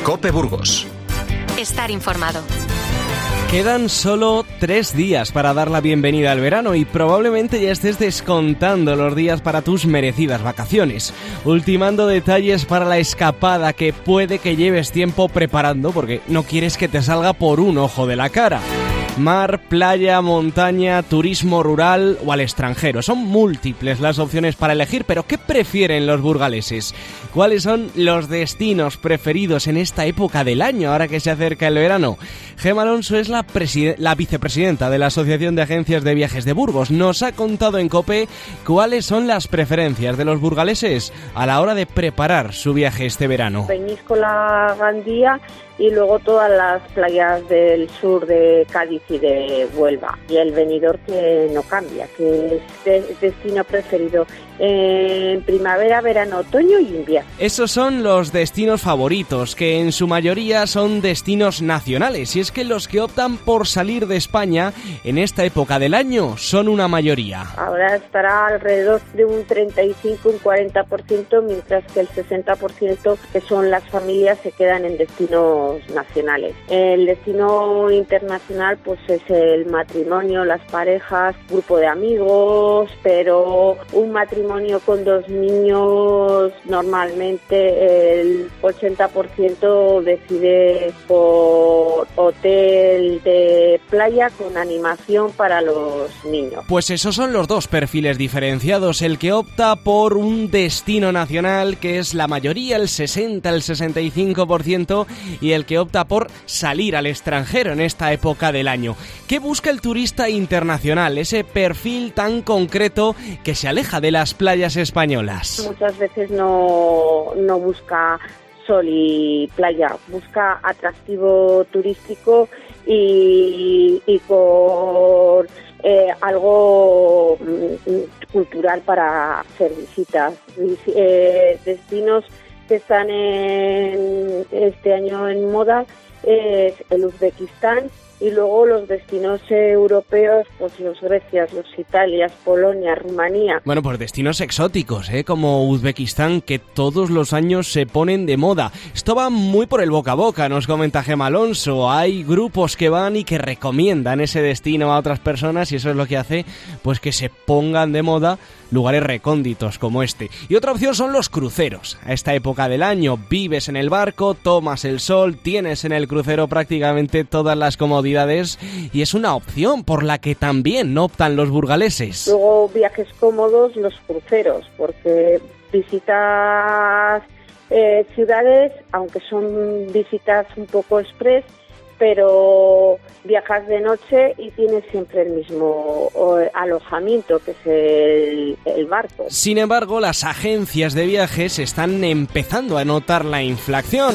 COPE Burgos. Estar informado. Quedan solo 3 días para dar la bienvenida al verano y probablemente ya estés descontando los días para tus merecidas vacaciones, ultimando detalles para la escapada que puede que lleves tiempo preparando porque no quieres que te salga por un ojo de la cara. Mar, playa, montaña, turismo rural o al extranjero. Son múltiples las opciones para elegir, pero ¿qué prefieren los burgaleses? ¿Cuáles son los destinos preferidos en esta época del año, ahora que se acerca el verano? Gema Alonso es la vicepresidenta de la Asociación de Agencias de Viajes de Burgos. Nos ha contado en COPE cuáles son las preferencias de los burgaleses a la hora de preparar su viaje este verano. Peñíscola, Gandía y luego todas las playas del sur de Cádiz y de Huelva. Y el Benidorm, que no cambia, que es destino preferido en primavera, verano, otoño y invierno. Esos son los destinos favoritos, que en su mayoría son destinos nacionales. Y es que los que optan por salir de España en esta época del año son una mayoría. Ahora estará alrededor de un 35, un 40%, mientras que el 60% que son las familias se quedan en destinos nacionales. El destino internacional pues es el matrimonio, las parejas, grupo de amigos, pero un matrimonio con 2 niños normalmente el 80% decide por hotel de playa con animación para los niños. Pues esos son los dos perfiles diferenciados, el que opta por un destino nacional, que es la mayoría, el 60, el 65%, y el que opta por salir al extranjero en esta época del año. ¿Qué busca el turista internacional? Ese perfil tan concreto que se aleja de las playas españolas. Muchas veces no busca sol y playa, busca atractivo turístico y con algo cultural para hacer visitas. Destinos que están este año en moda es el Uzbekistán y luego los destinos europeos, pues los Grecias, los Italias, Polonia, Rumanía. Bueno, pues destinos exóticos, como Uzbekistán, que todos los años se ponen de moda. Esto va muy por el boca a boca, nos comenta Gema Alonso. Hay grupos que van y que recomiendan ese destino a otras personas y eso es lo que hace pues que se pongan de moda lugares recónditos como este. Y otra opción son los cruceros. A esta época del año vives en el barco, tomas el sol, tienes en el crucero prácticamente todas las comodidades y es una opción por la que también optan los burgaleses. Luego viajes cómodos, los cruceros, porque visitas ciudades, aunque son visitas un poco express, pero viajas de noche y tienes siempre el mismo alojamiento, que es el barco. Sin embargo, las agencias de viajes están empezando a notar la inflación.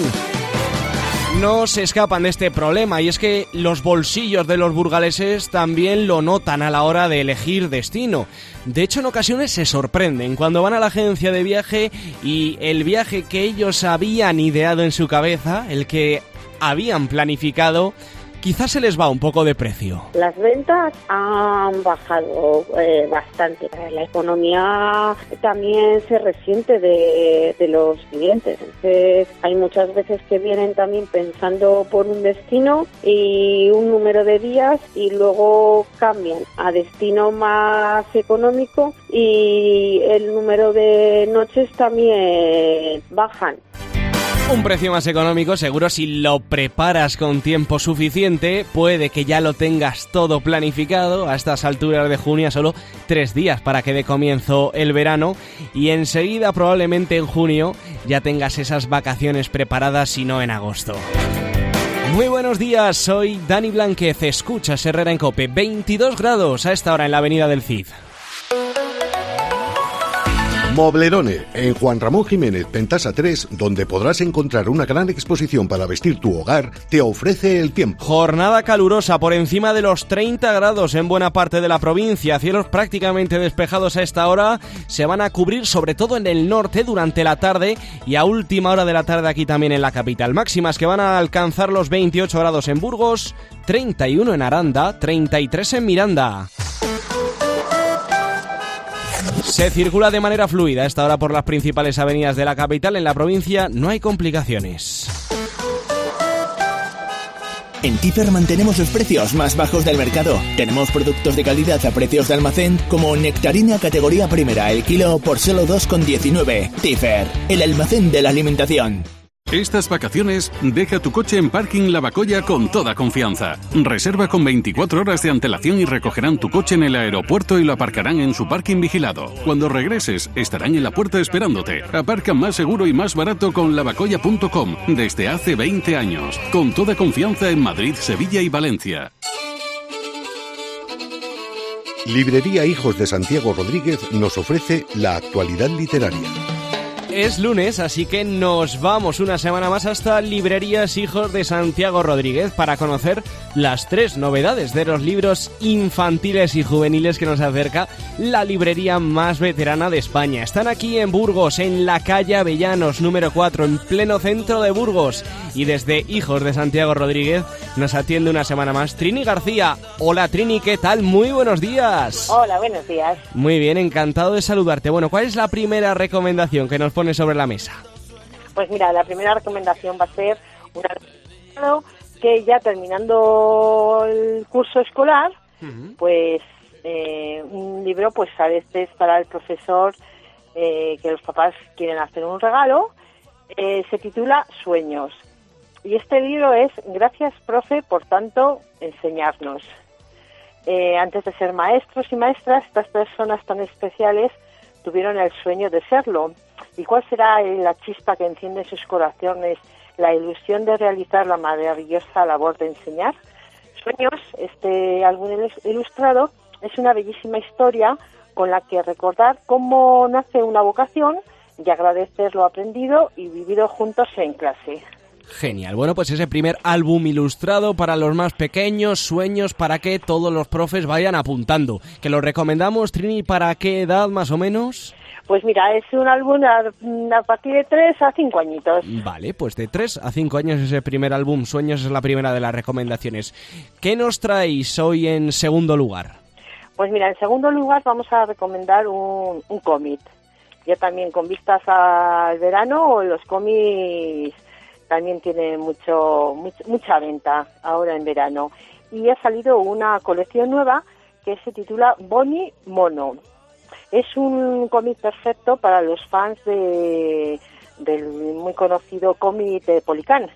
No se escapan de este problema y es que los bolsillos de los burgaleses también lo notan a la hora de elegir destino. De hecho, en ocasiones se sorprenden cuando van a la agencia de viaje y el viaje que ellos habían ideado en su cabeza, el que habían planificado, quizás se les va un poco de precio. Las ventas han bajado bastante. La economía también se resiente de los clientes. Entonces, hay muchas veces que vienen también pensando por un destino y un número de días y luego cambian a destino más económico y el número de noches también bajan. Un precio más económico, seguro, si lo preparas con tiempo suficiente. Puede que ya lo tengas todo planificado a estas alturas de junio, solo 3 días para que dé comienzo el verano y enseguida, probablemente en junio, ya tengas esas vacaciones preparadas, si no en agosto. Muy buenos días, soy Dani Blanquez, escuchas Herrera en COPE. 22 grados a esta hora en la avenida del Cid. Moblerone, en Juan Ramón Jiménez, Pentasa 3, donde podrás encontrar una gran exposición para vestir tu hogar, te ofrece el tiempo. Jornada calurosa por encima de los 30 grados en buena parte de la provincia. Cielos prácticamente despejados a esta hora. Se van a cubrir sobre todo en el norte durante la tarde y a última hora de la tarde aquí también en la capital. Máximas que van a alcanzar los 28 grados en Burgos, 31 en Aranda, 33 en Miranda. Se circula de manera fluida a esta hora por las principales avenidas de la capital. En la provincia no hay complicaciones. En Tifer mantenemos los precios más bajos del mercado. Tenemos productos de calidad a precios de almacén como nectarina categoría primera, el kilo por solo 2,19. Tifer, el almacén de la alimentación. Estas vacaciones, deja tu coche en Parking Lavacolla con toda confianza. Reserva con 24 horas de antelación y recogerán tu coche en el aeropuerto y lo aparcarán en su parking vigilado. Cuando regreses, estarán en la puerta esperándote. Aparcan más seguro y más barato con lavacolla.com desde hace 20 años. Con toda confianza en Madrid, Sevilla y Valencia. Librería Hijos de Santiago Rodríguez nos ofrece la actualidad literaria. Es lunes, así que nos vamos una semana más hasta Librerías Hijos de Santiago Rodríguez para conocer las 3 novedades de los libros infantiles y juveniles que nos acerca la librería más veterana de España. Están aquí en Burgos, en la calle Avellanos, número 4, en pleno centro de Burgos. Y desde Hijos de Santiago Rodríguez nos atiende una semana más Trini García. Hola Trini, ¿qué tal? Muy buenos días. Hola, buenos días. Muy bien, encantado de saludarte. Bueno, ¿cuál es la primera recomendación que nos pones sobre la mesa? Pues mira, la primera recomendación va a ser que ya terminando el curso escolar, pues un libro pues a veces para el profesor que los papás quieren hacer un regalo, se titula Sueños. Y este libro es Gracias, profe, por tanto enseñarnos. Antes de ser maestros y maestras, estas personas tan especiales tuvieron el sueño de serlo. ¿Y cuál será la chispa que enciende en sus corazones la ilusión de realizar la maravillosa labor de enseñar? Sueños, este álbum ilustrado, es una bellísima historia con la que recordar cómo nace una vocación y agradecer lo aprendido y vivido juntos en clase. Genial, bueno, pues ese primer álbum ilustrado para los más pequeños, Sueños, para que todos los profes vayan apuntando. ¿Que lo recomendamos, Trini, para qué edad más o menos? Pues mira, es un álbum a partir de 3 a 5 añitos. Vale, pues de 3 a 5 años ese primer álbum, Sueños, es la primera de las recomendaciones. ¿Qué nos traéis hoy en segundo lugar? Pues mira, en segundo lugar vamos a recomendar un cómic. Ya también con vistas al verano, los cómics también tienen mucha venta ahora en verano. Y ha salido una colección nueva que se titula Bonnie Mono. Es un cómic perfecto para los fans del muy conocido cómic de Policán.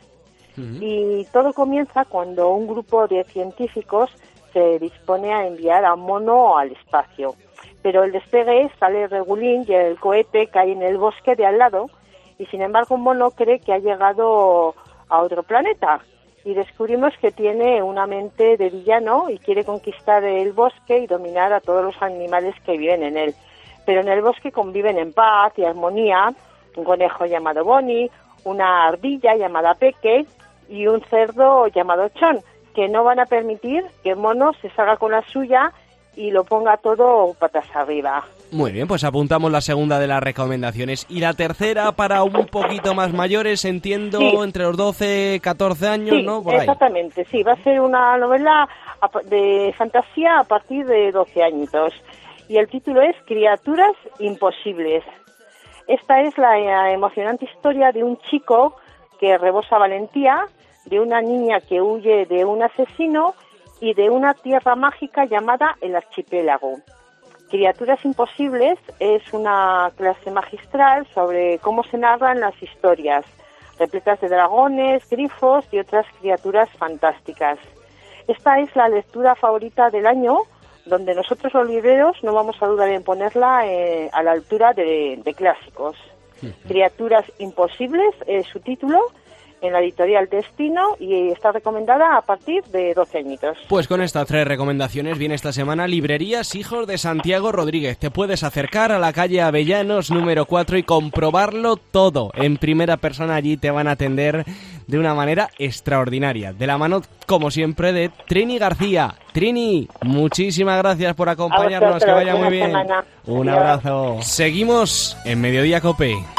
Y todo comienza cuando un grupo de científicos se dispone a enviar a Mono al espacio. Pero el despegue sale regulín y el cohete cae en el bosque de al lado. Y sin embargo Mono cree que ha llegado a otro planeta. Y descubrimos que tiene una mente de villano y quiere conquistar el bosque y dominar a todos los animales que viven en él. Pero en el bosque conviven en paz y armonía un conejo llamado Bonnie, una ardilla llamada Peque y un cerdo llamado Chon, que no van a permitir que Mono se salga con la suya y lo ponga todo patas arriba. Muy bien, pues apuntamos la segunda de las recomendaciones. Y la tercera para un poquito más mayores, entiendo, sí, entre los 12, 14 años, sí, ¿no? Por ahí. Exactamente, sí, va a ser una novela de fantasía a partir de 12 añitos. Y el título es Criaturas Imposibles. Esta es la emocionante historia de un chico que rebosa valentía, de una niña que huye de un asesino y de una tierra mágica llamada el Archipiélago. Criaturas Imposibles es una clase magistral sobre cómo se narran las historias, repletas de dragones, grifos y otras criaturas fantásticas. Esta es la lectura favorita del año, donde nosotros los libreros no vamos a dudar en ponerla a la altura de clásicos. Criaturas Imposibles es su título, en la editorial Destino, y está recomendada a partir de 12 añitos. Pues con estas 3 recomendaciones viene esta semana Librerías Hijos de Santiago Rodríguez. Te puedes acercar a la calle Avellanos número 4 y comprobarlo todo. En primera persona allí te van a atender de una manera extraordinaria. De la mano, como siempre, de Trini García. Trini, muchísimas gracias por acompañarnos. Que vaya muy bien. Semana. Un abrazo. Seguimos en Mediodía Cope.